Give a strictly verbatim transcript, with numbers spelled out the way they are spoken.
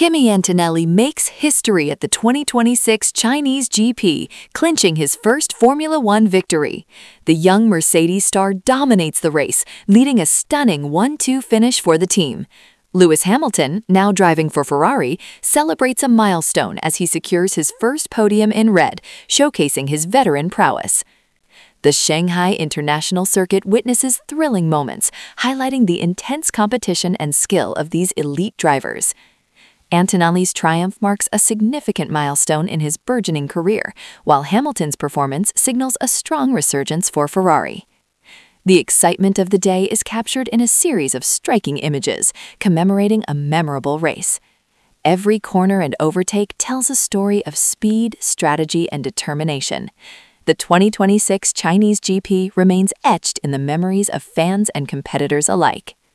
Kimi Antonelli makes history at the twenty twenty-six Chinese G P, clinching his first Formula One victory. The young Mercedes star dominates the race, leading a stunning one two finish for the team. Lewis Hamilton, now driving for Ferrari, celebrates a milestone as he secures his first podium in red, showcasing his veteran prowess. The Shanghai International Circuit witnesses thrilling moments, highlighting the intense competition and skill of these elite drivers. Antonelli's triumph marks a significant milestone in his burgeoning career, while Hamilton's performance signals a strong resurgence for Ferrari. The excitement of the day is captured in a series of striking images, commemorating a memorable race. Every corner and overtake tells a story of speed, strategy, and determination. The twenty twenty-six Chinese G P remains etched in the memories of fans and competitors alike.